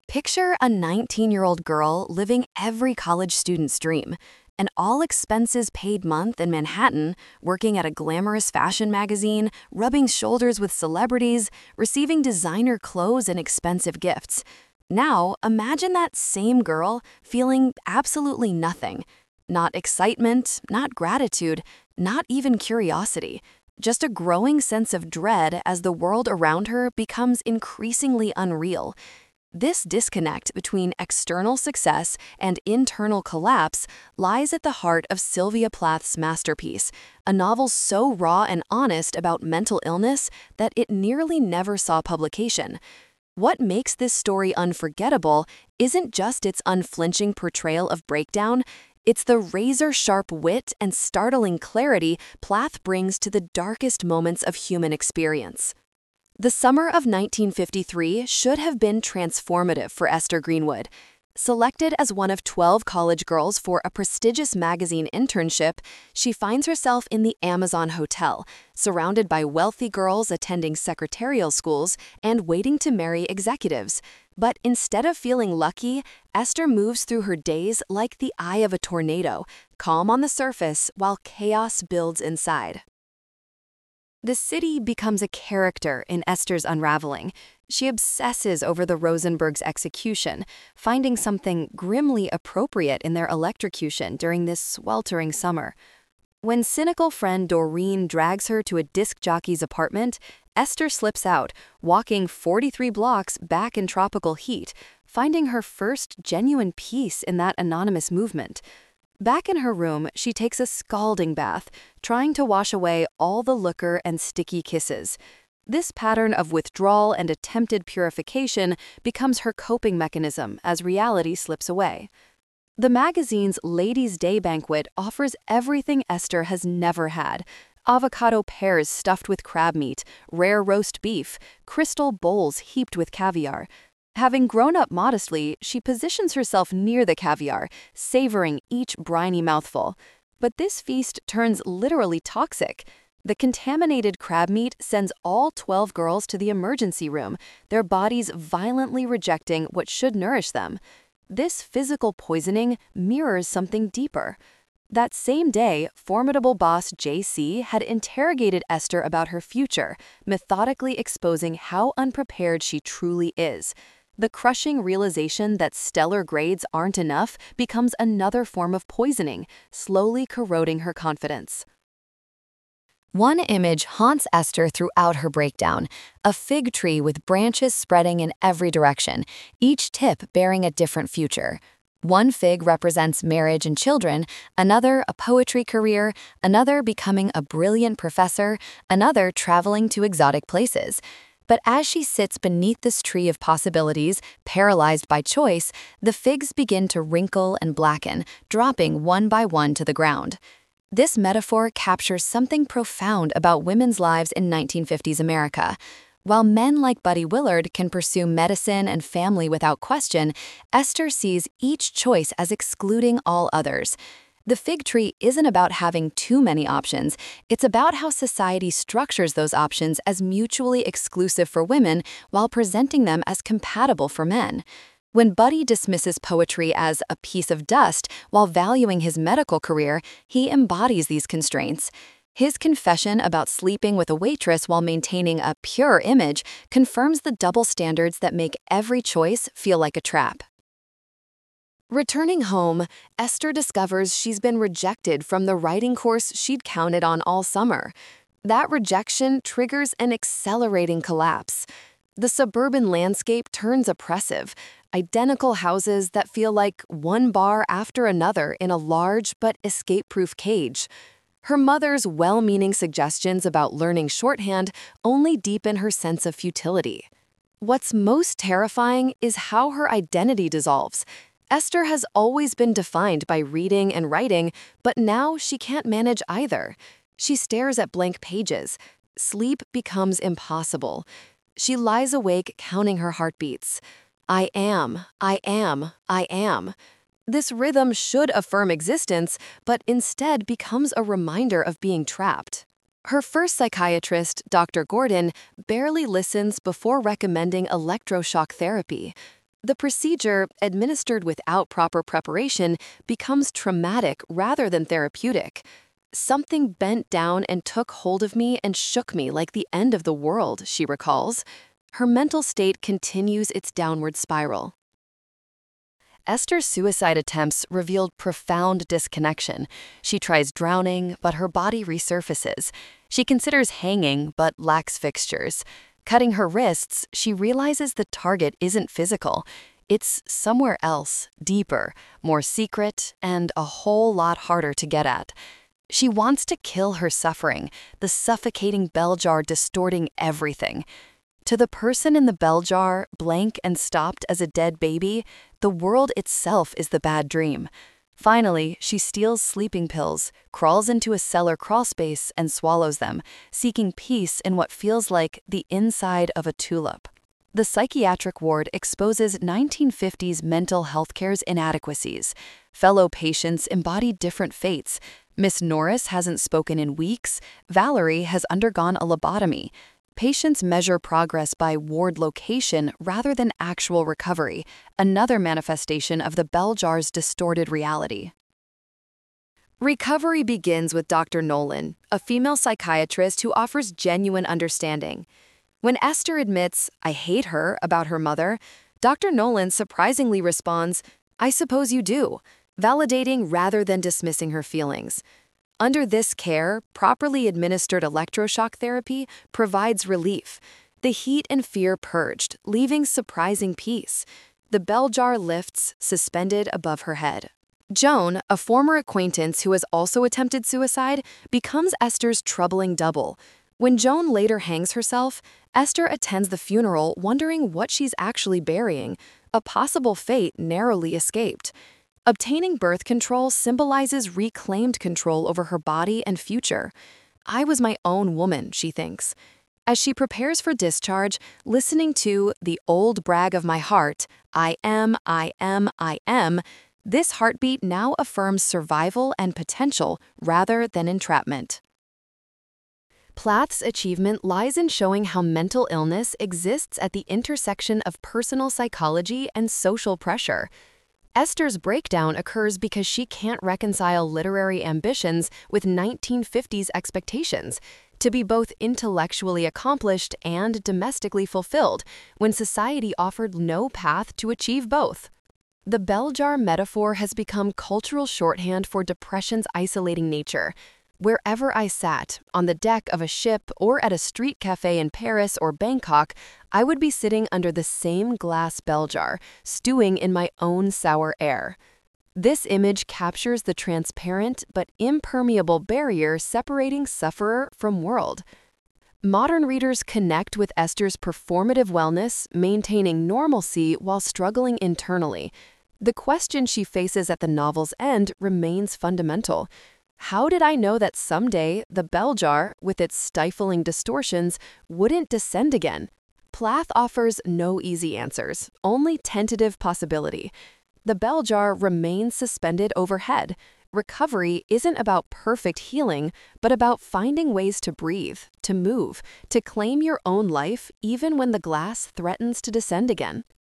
Picture a 19-year-old girl living every college student's dream. An all-expenses-paid month in Manhattan, working at a glamorous fashion magazine, rubbing shoulders with celebrities, receiving designer clothes and expensive gifts. Now, imagine that same girl feeling absolutely nothing. Not excitement, not gratitude, not even curiosity. Just a growing sense of dread as the world around her becomes increasingly unreal. This disconnect between external success and internal collapse lies at the heart of Sylvia Plath's masterpiece, a novel so raw and honest about mental illness that it nearly never saw publication. What makes this story unforgettable isn't just its unflinching portrayal of breakdown, it's the razor-sharp wit and startling clarity Plath brings to the darkest moments of human experience. The summer of 1953 should have been transformative for Esther Greenwood. Selected as one of 12 college girls for a prestigious magazine internship, she finds herself in the Amazon Hotel, surrounded by wealthy girls attending secretarial schools and waiting to marry executives. But instead of feeling lucky, Esther moves through her days like the eye of a tornado, calm on the surface while chaos builds inside. The city becomes a character in Esther's unraveling. She obsesses over the Rosenbergs' execution, finding something grimly appropriate in their electrocution during this sweltering summer. When cynical friend Doreen drags her to a disc jockey's apartment, Esther slips out, walking 43 blocks back in tropical heat, finding her first genuine peace in that anonymous movement. Back in her room, she takes a scalding bath, trying to wash away all the liquor and sticky kisses. This pattern of withdrawal and attempted purification becomes her coping mechanism as reality slips away. The magazine's Ladies' Day banquet offers everything Esther has never had: avocado pears stuffed with crab meat, rare roast beef, crystal bowls heaped with caviar. Having grown up modestly, she positions herself near the caviar, savoring each briny mouthful. But this feast turns literally toxic. The contaminated crab meat sends all 12 girls to the emergency room, their bodies violently rejecting what should nourish them. This physical poisoning mirrors something deeper. That same day, formidable boss JC had interrogated Esther about her future, methodically exposing how unprepared she truly is. The crushing realization that stellar grades aren't enough becomes another form of poisoning, slowly corroding her confidence. One image haunts Esther throughout her breakdown: a fig tree with branches spreading in every direction, each tip bearing a different future. One fig represents marriage and children, another a poetry career, another becoming a brilliant professor, another traveling to exotic places. But as she sits beneath this tree of possibilities, paralyzed by choice, the figs begin to wrinkle and blacken, dropping one by one to the ground. This metaphor captures something profound about women's lives in 1950s America. While men like Buddy Willard can pursue medicine and family without question, Esther sees each choice as excluding all others. The fig tree isn't about having too many options, it's about how society structures those options as mutually exclusive for women while presenting them as compatible for men. When Buddy dismisses poetry as a piece of dust while valuing his medical career, he embodies these constraints. His confession about sleeping with a waitress while maintaining a pure image confirms the double standards that make every choice feel like a trap. Returning home, Esther discovers she's been rejected from the writing course she'd counted on all summer. That rejection triggers an accelerating collapse. The suburban landscape turns oppressive, identical houses that feel like one bar after another in a large but escape-proof cage. Her mother's well-meaning suggestions about learning shorthand only deepen her sense of futility. What's most terrifying is how her identity dissolves. Esther has always been defined by reading and writing, but now she can't manage either. She stares at blank pages. Sleep becomes impossible. She lies awake counting her heartbeats. I am, I am, I am. This rhythm should affirm existence, but instead becomes a reminder of being trapped. Her first psychiatrist, Dr. Gordon, barely listens before recommending electroshock therapy. The procedure, administered without proper preparation, becomes traumatic rather than therapeutic. Something bent down and took hold of me and shook me like the end of the world, she recalls. Her mental state continues its downward spiral. Esther's suicide attempts revealed profound disconnection. She tries drowning, but her body resurfaces. She considers hanging, but lacks fixtures. Cutting her wrists, she realizes the target isn't physical. It's somewhere else, deeper, more secret, and a whole lot harder to get at. She wants to kill her suffering, the suffocating bell jar distorting everything. To the person in the bell jar, blank and stopped as a dead baby, the world itself is the bad dream. Finally, she steals sleeping pills, crawls into a cellar crawlspace, and swallows them, seeking peace in what feels like the inside of a tulip. The psychiatric ward exposes 1950s mental health care's inadequacies. Fellow patients embody different fates. Miss Norris hasn't spoken in weeks. Valerie has undergone a lobotomy. Patients measure progress by ward location rather than actual recovery, another manifestation of the bell jar's distorted reality. Recovery begins with Dr. Nolan, a female psychiatrist who offers genuine understanding. When Esther admits, "I hate her," about her mother, Dr. Nolan surprisingly responds, "I suppose you do," validating rather than dismissing her feelings. Under this care, properly administered electroshock therapy provides relief. The heat and fear purged, leaving surprising peace. The bell jar lifts, suspended above her head. Joan, a former acquaintance who has also attempted suicide, becomes Esther's troubling double. When Joan later hangs herself, Esther attends the funeral wondering what she's actually burying, a possible fate narrowly escaped. Obtaining birth control symbolizes reclaimed control over her body and future. "I was my own woman," she thinks. As she prepares for discharge, listening to "the old brag of my heart, I am, I am, I am," this heartbeat now affirms survival and potential rather than entrapment. Plath's achievement lies in showing how mental illness exists at the intersection of personal psychology and social pressure. Esther's breakdown occurs because she can't reconcile literary ambitions with 1950s expectations to be both intellectually accomplished and domestically fulfilled when society offered no path to achieve both. The bell jar metaphor has become cultural shorthand for depression's isolating nature. Wherever I sat, on the deck of a ship or at a street cafe in Paris or Bangkok, I would be sitting under the same glass bell jar, stewing in my own sour air. This image captures the transparent but impermeable barrier separating sufferer from world. Modern readers connect with Esther's performative wellness, maintaining normalcy while struggling internally. The question she faces at the novel's end remains fundamental. How did I know that someday the bell jar, with its stifling distortions, wouldn't descend again? Plath offers no easy answers, only tentative possibility. The bell jar remains suspended overhead. Recovery isn't about perfect healing, but about finding ways to breathe, to move, to claim your own life even when the glass threatens to descend again.